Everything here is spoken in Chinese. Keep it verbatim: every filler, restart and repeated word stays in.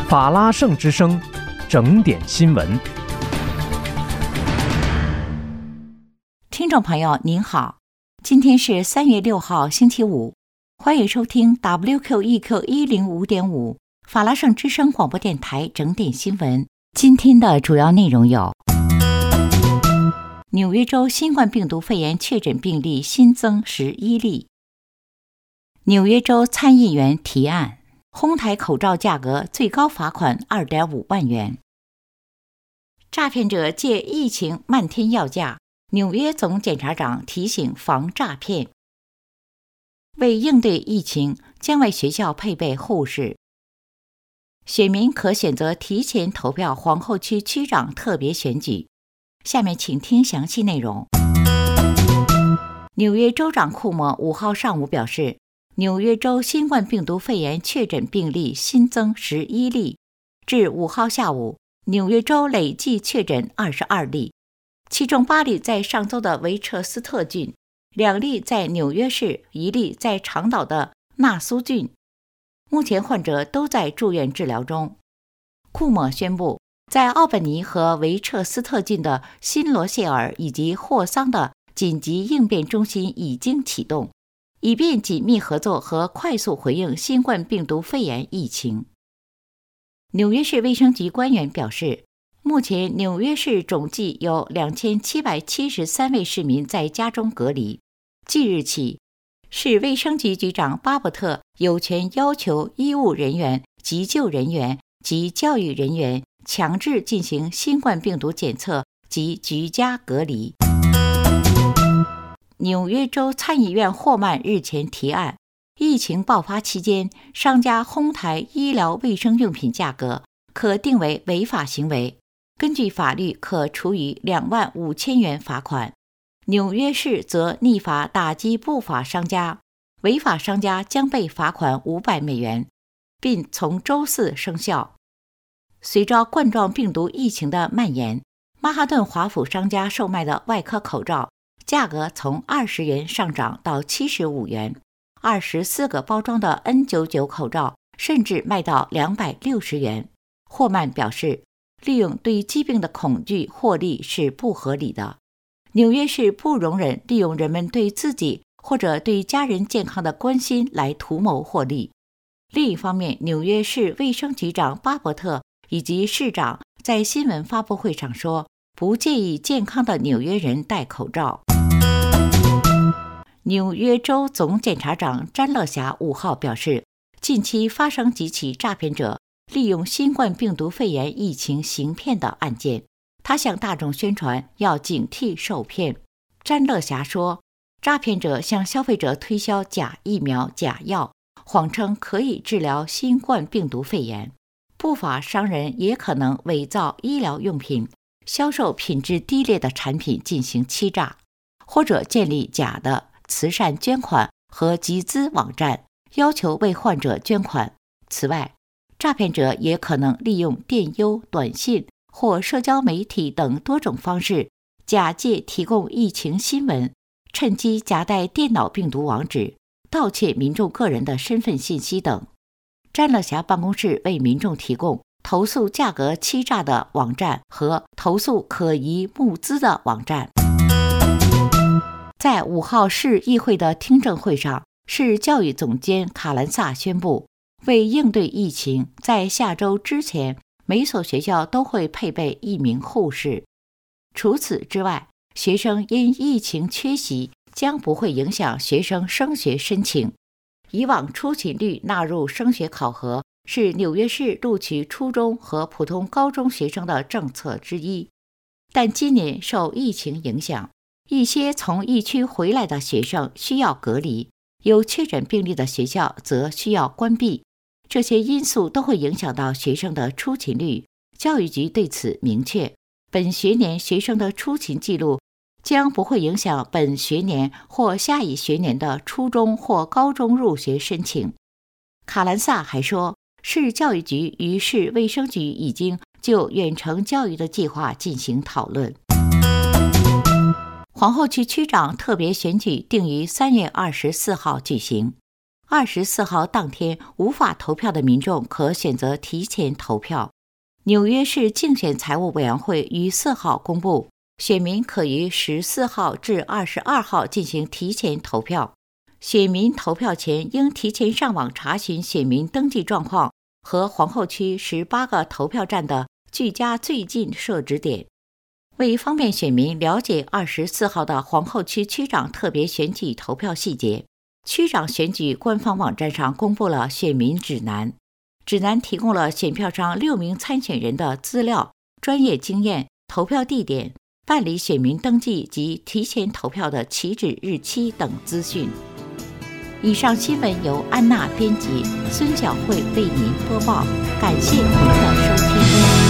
法拉盛之声，整点新闻。 听众朋友您好，今天是三月六号星期五，欢迎收听 W Q E Q 一零五点五 法拉盛之声广播电台整点新闻。今天的主要内容有：纽约州新冠病毒肺炎确诊病例新增十一例；纽约州参议员提案，哄抬口罩价格最高罚款 二点五万元；诈骗者借疫情漫天要价，纽约总检察长提醒防诈骗；为应对疫情，将为学校配备护士；选民可选择提前投票皇后区区长特别选举。下面请听详细内容。纽约州长库莫五号上午表示，纽约州新冠病毒肺炎确诊病例新增十一例，至五号下午，纽约州累计确诊二十二例，其中八例在上周的维彻斯特郡，两例在纽约市，一例在长岛的纳苏郡。目前患者都在住院治疗中。库莫宣布，在奥本尼和维彻斯特郡的新罗谢尔以及霍桑的紧急应变中心已经启动，以便紧密合作和快速回应新冠病毒肺炎疫情。纽约市卫生局官员表示，目前纽约市总计有两千七百七十三位市民在家中隔离。即日起，市卫生局局长巴伯特有权要求医务人员、急救人员及教育人员强制进行新冠病毒检测及居家隔离。纽约州参议院霍曼日前提案，疫情爆发期间商家哄抬医疗卫生用品价格可定为违法行为，根据法律可处以两万五千元罚款。纽约市则拟法打击不法商家，违法商家将被罚款五百美元，并从周四生效。随着冠状病毒疫情的蔓延，曼哈顿华府商家售卖的外科口罩价格从二十元上涨到七十五元，二十四个包装的 N 九十九 口罩甚至卖到两百六十元。霍曼表示，利用对疾病的恐惧获利是不合理的。纽约市不容忍利用人们对自己或者对家人健康的关心来图谋获利。另一方面，纽约市卫生局长巴伯特以及市长在新闻发布会上说，不建议健康的纽约人戴口罩。纽约州总检察长詹乐霞五号表示，近期发生几起诈骗者利用新冠病毒肺炎疫情行骗的案件，他向大众宣传要警惕受骗。詹乐霞说，诈骗者向消费者推销假疫苗、假药，谎称可以治疗新冠病毒肺炎。不法商人也可能伪造医疗用品，销售品质低劣的产品进行欺诈，或者建立假的慈善捐款和集资网站，要求为患者捐款。此外，诈骗者也可能利用电邮、短信或社交媒体等多种方式，假借提供疫情新闻，趁机夹带电脑病毒网址，盗窃民众个人的身份信息等。詹乐霞办公室为民众提供投诉价格欺诈的网站和投诉可疑募资的网站。在五号市议会的听证会上，市教育总监卡兰萨宣布，为应对疫情，在下周之前，每所学校都会配备一名护士。除此之外，学生因疫情缺席将不会影响学生升学申请。以往出勤率纳入升学考核是纽约市录取初中和普通高中学生的政策之一，但今年受疫情影响，一些从疫区回来的学生需要隔离，有确诊病例的学校则需要关闭，这些因素都会影响到学生的出勤率。教育局对此明确，本学年学生的出勤记录将不会影响本学年或下一学年的初中或高中入学申请。卡兰萨还说，市教育局与市卫生局已经就远程教育的计划进行讨论。皇后区区长特别选举定于三月二十四号举行。 二十四号当天无法投票的民众可选择提前投票。纽约市竞选财务委员会于四号公布，选民可于十四号至二十二号进行提前投票。选民投票前应提前上网查询选民登记状况和皇后区十八个投票站的距家最近设置点。为方便选民了解二十四号的皇后区区长特别选举投票细节，区长选举官方网站上公布了选民指南。指南提供了选票上六名参选人的资料、专业经验、投票地点、办理选民登记及提前投票的起止日期等资讯。以上新闻由安娜编辑，孙晓慧为您播报，感谢您的收听。